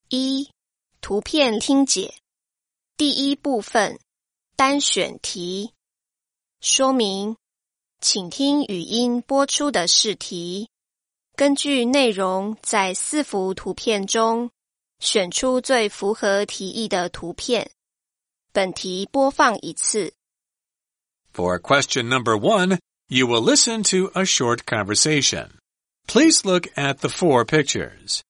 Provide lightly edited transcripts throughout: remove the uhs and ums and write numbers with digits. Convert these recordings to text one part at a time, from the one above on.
一、图片听解。第一部分，单选题。说明，请听语音播出的试题。根据内容，在4幅图片中，选出最符合题意的图片。本题播放一次。 For question number 1, you will listen to a short conversation. Please look at the 4 pictures.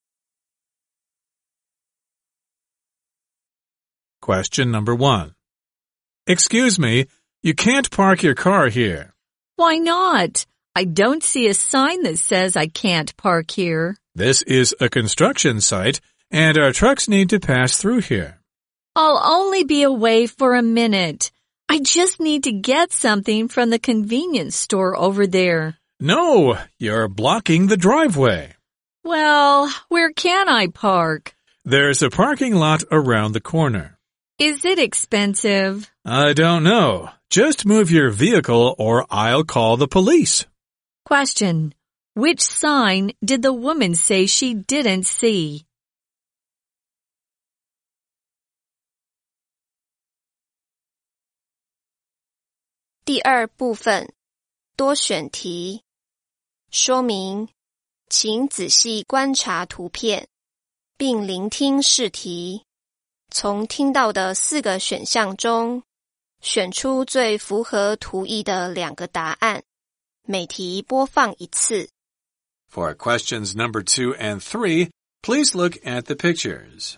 Question number 1. Excuse me, you can't park your car here. Why not? I don't see a sign that says I can't park here. This is a construction site, and our trucks need to pass through here. I'll only be away for a minute. I just need to get something from the convenience store over there. No, you're blocking the driveway. Well, where can I park? There's a parking lot around the corner. Is it expensive? I don't know. Just move your vehicle or I'll call the police. Question. Which sign did the woman say she didn't see? (第二部分，多选题。说明，请仔细观察图片，并聆听试题。从听到的4个选项中，选出最符合图意的2个答案。每题播放一次。 For questions number 2 and 3, please look at the pictures.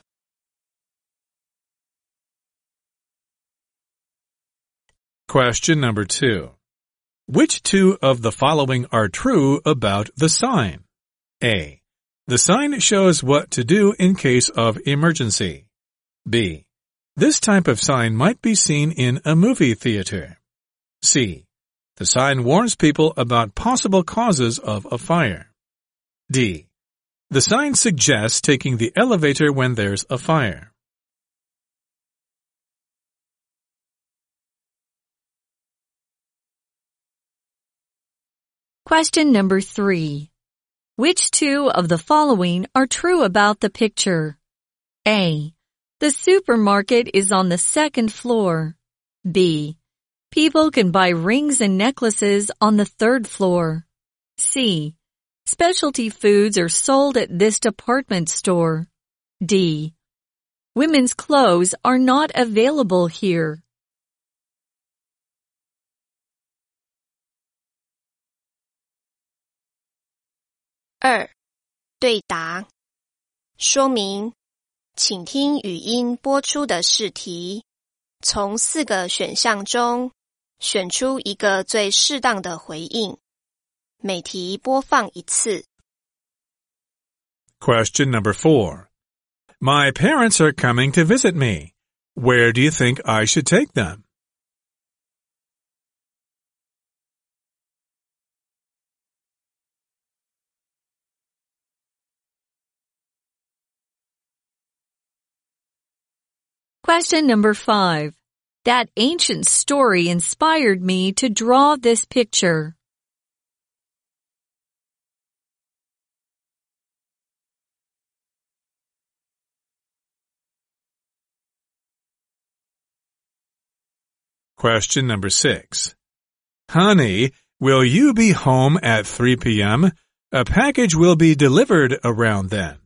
Question number 2. Which 2 of the following are true about the sign? A. The sign shows what to do in case of emergency. B. This type of sign might be seen in a movie theater. C. The sign warns people about possible causes of a fire. D. The sign suggests taking the elevator when there's a fire. Question number 3. Which 2 of the following are true about the picture? A. The supermarket is on the 2nd floor. B. People can buy rings and necklaces on the 3rd floor. C. Specialty foods are sold at this department store. D. Women's clothes are not available here. 2. 对答。说明，请听语音播出的试题。从4个选项中，选出一个最适当的回应。每题播放一次。 Question number 4. My parents are coming to visit me. Where do you think I should take them? Question number 5. That ancient story inspired me to draw this picture. Question number 6. Honey, will you be home at 3 p.m.? A package will be delivered around then.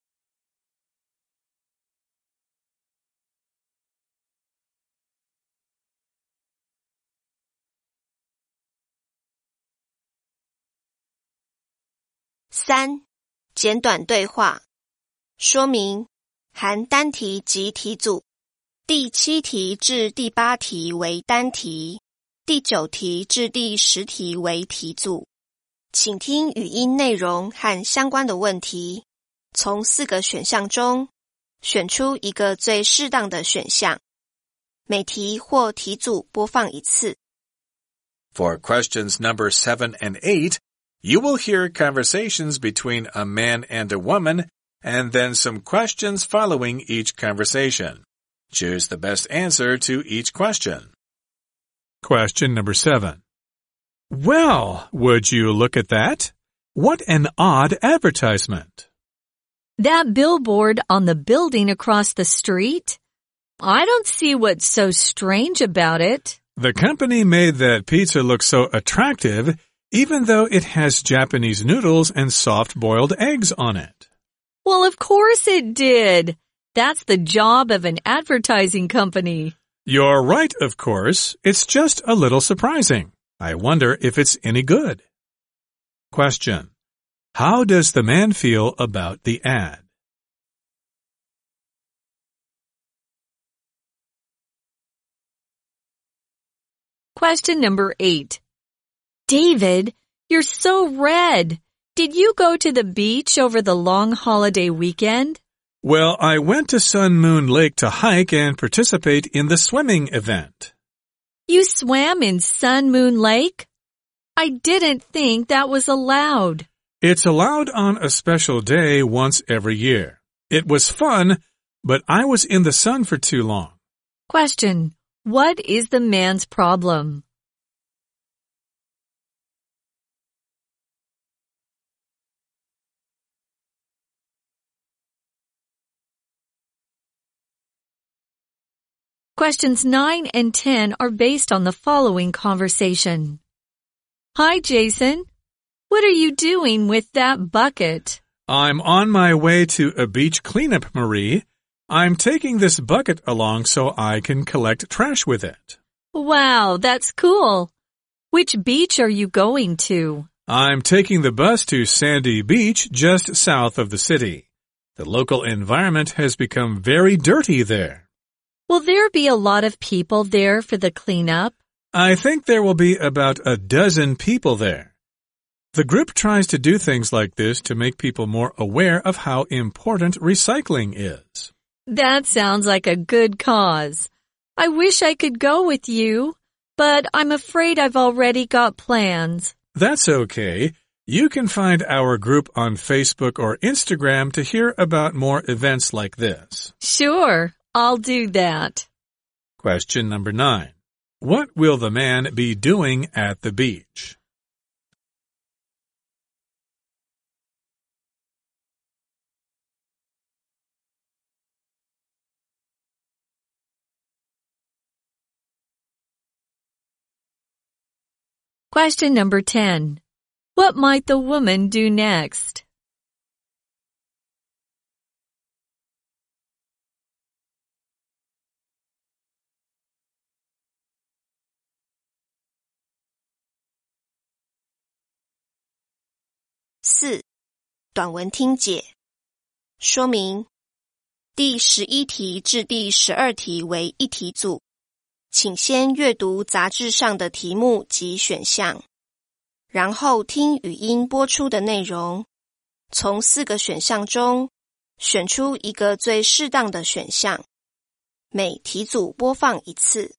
(3) 简短对话。说明，含单题及题组。第7题至第8题为单题，第9题至第10题为题组。请听语音内容和相关的问题，从4个选项中，选出一个最适当的选项。每题或题组播放一次。 For questions number 7 and 8, you will hear conversations between a man and a woman, and then some questions following each conversation. Choose the best answer to each question. Question number 7. Well, would you look at that? What an odd advertisement. That billboard on the building across the street? I don't see what's so strange about it. The company made that pizza look so attractive, even though it has Japanese noodles and soft-boiled eggs on it. Well, of course it did. That's the job of an advertising company. You're right, of course. It's just a little surprising. I wonder if it's any good. Question. How does the man feel about the ad? Question number 8. David, you're so red. Did you go to the beach over the long holiday weekend? Well, I went to Sun Moon Lake to hike and participate in the swimming event. You swam in Sun Moon Lake? I didn't think that was allowed. It's allowed on a special day once every year. It was fun, but I was in the sun for too long. Question. What is the man's problem? Questions 9 and 10 are based on the following conversation. Hi, Jason. What are you doing with that bucket? I'm on my way to a beach cleanup, Marie. I'm taking this bucket along so I can collect trash with it. Wow, that's cool. Which beach are you going to? I'm taking the bus to Sandy Beach just south of the city. The local environment has become very dirty there. Will there be a lot of people there for the cleanup? I think there will be about a dozen people there. The group tries to do things like this to make people more aware of how important recycling is. That sounds like a good cause. I wish I could go with you, but I'm afraid I've already got plans. That's okay. You can find our group on Facebook or Instagram to hear about more events like this. Sure, I'll do that. Question number 9. What will the man be doing at the beach? Question number 10. What might the woman do next? 4. 短文听解说明第11题至第12题为一题组，请先阅读杂志上的题目及选项，然后听语音播出的内容，从4个选项中选出一个最适当的选项，每题组播放一次。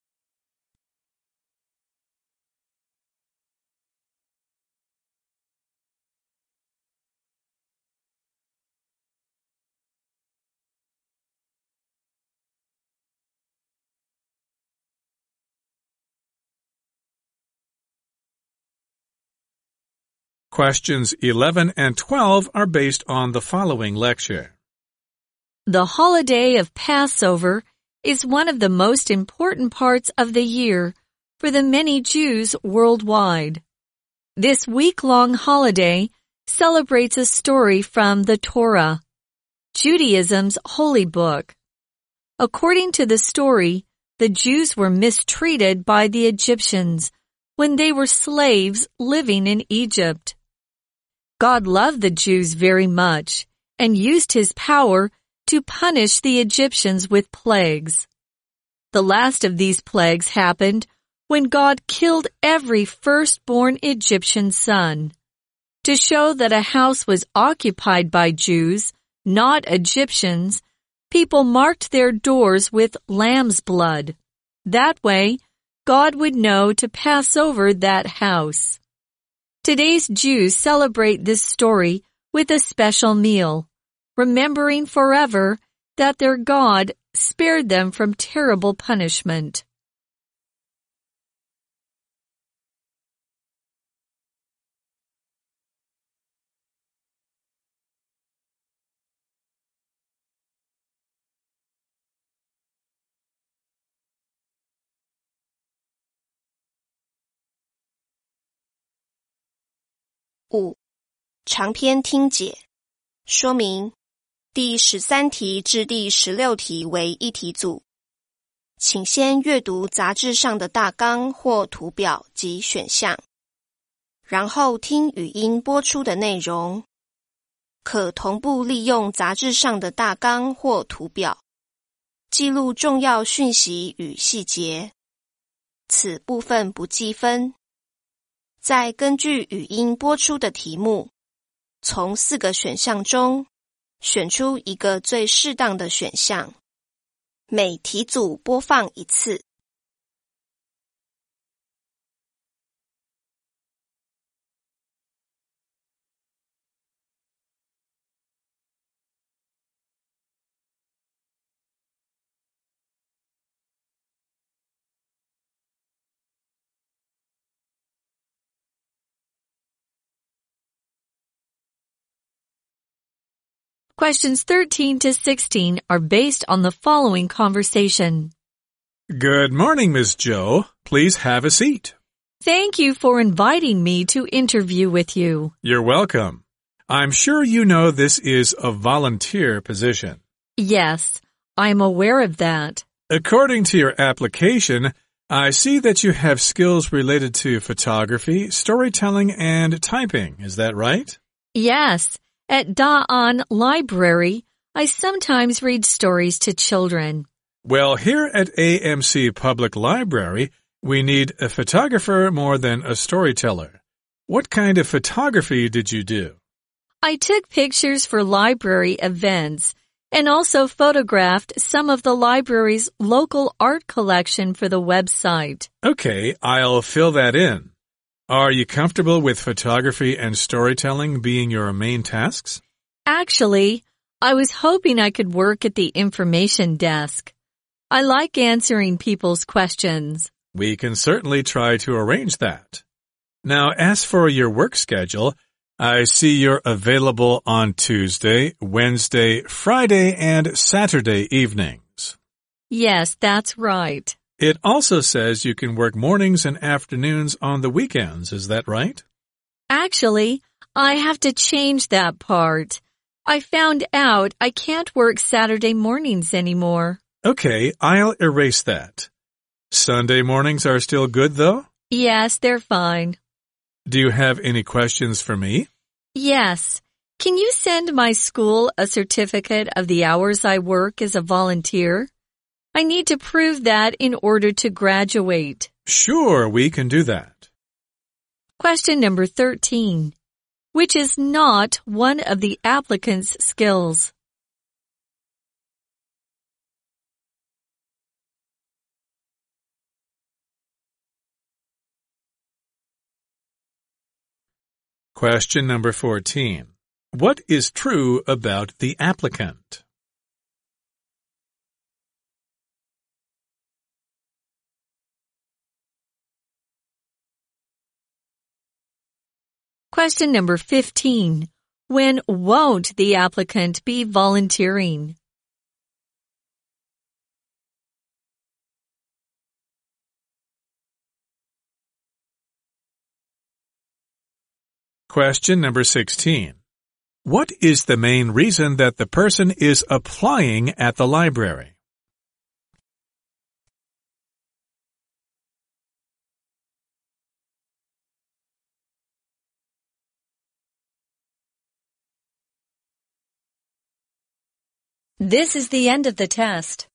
Questions 11 and 12 are based on the following lecture. The holiday of Passover is one of the most important parts of the year for the many Jews worldwide. This week-long holiday celebrates a story from the Torah, Judaism's holy book. According to the story, the Jews were mistreated by the Egyptians when they were slaves living in Egypt. God loved the Jews very much and used his power to punish the Egyptians with plagues. The last of these plagues happened when God killed every firstborn Egyptian son. To show that a house was occupied by Jews, not Egyptians, people marked their doors with lamb's blood. That way, God would know to pass over that house. Today's Jews celebrate this story with a special meal, remembering forever that their God spared them from terrible punishment. 5. 长篇听解说明第13题至第16题为一题组，请先阅读杂志上的大纲或图表及选项，然后听语音播出的内容，可同步利用杂志上的大纲或图表，记录重要讯息与细节，此部分不计分。再根据语音播出的题目，从4个选项中选出一个最适当的选项，每题组播放一次。 Questions 13 to 16 are based on the following conversation. Good morning, Miss Joe. Please have a seat. Thank you for inviting me to interview with you. You're welcome. I'm sure you know this is a volunteer position. Yes, I'm aware of that. According to your application, I see that you have skills related to photography, storytelling, and typing. Is that right? Yes, at Da'an Library, I sometimes read stories to children. Well, here at AMC Public Library, we need a photographer more than a storyteller. What kind of photography did you do? I took pictures for library events and also photographed some of the library's local art collection for the website. Okay, I'll fill that in. Are you comfortable with photography and storytelling being your main tasks? Actually, I was hoping I could work at the information desk. I like answering people's questions. We can certainly try to arrange that. Now, as for your work schedule, I see you're available on Tuesday, Wednesday, Friday, and Saturday evenings. Yes, that's right. It also says you can work mornings and afternoons on the weekends. Is that right? Actually, I have to change that part. I found out I can't work Saturday mornings anymore. Okay, I'll erase that. Sunday mornings are still good, though? Yes, they're fine. Do you have any questions for me? Yes. Can you send my school a certificate of the hours I work as a volunteer? I need to prove that in order to graduate. Sure, we can do that. Question number 13. Which is not one of the applicant's skills? Question number 14. What is true about the applicant? Question number 15. When won't the applicant be volunteering? Question number 16. What is the main reason that the person is applying at the library? This is the end of the test.